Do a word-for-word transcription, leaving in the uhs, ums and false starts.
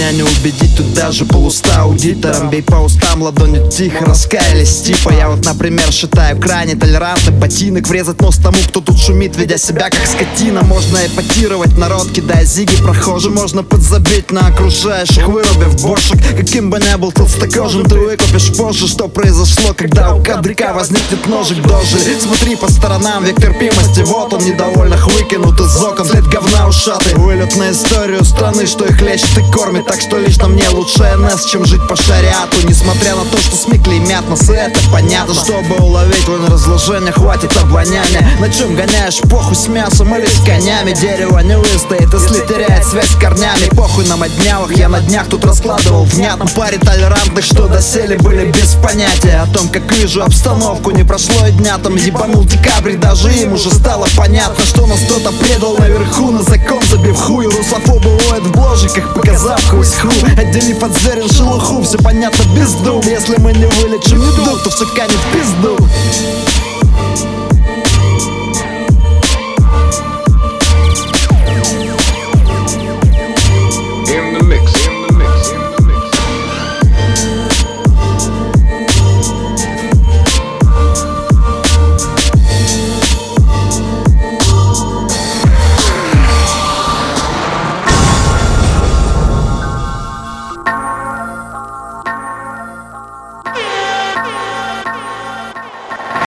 меня не убедить, тут даже полуста аудитором. Бей по устам, ладонью тихо, раскаялись типа. Я вот, например, считаю крайне толерантный ботинок врезать нос тому, кто тут шумит, ведя себя как скотина. Можно эпатировать народ, кидая зиги прохожим. Можно подзабить на окружающих, вырубив бошек. Каким бы ни был толстокожим, ты выкупишь позже, что произошло, когда у кадрика возникнет ножик дожи. Смотри по сторонам, век терпимости, вот он, недовольных выкинут из окон. След говна ушатый, вылет на историю страны, что их лечит и кормит. Так что лично мне лучше эн эс, чем жить по шариату. Несмотря на то, что СМИ клеймят нас, и это понятно. Чтобы уловить вонь разложения, хватит обоняния. На чем гоняешь, похуй с мясом или с конями. Дерево не выстоит, если теряет связь с корнями. Похуй на моднявых, я на днях тут раскладывал внятно паре толерантных, что доселе были без понятия о том, как вижу обстановку. Не прошло и дня, там ебанул декабрь, даже им уже стало понятно, что нас кто-то предал наверху, на закон забив хуй. Русофобы воют в бложиках, показав хуй с ху, отделив от зерен шелуху. Все понятно без дум, если мы не вылечим еду, то все канет в пизду.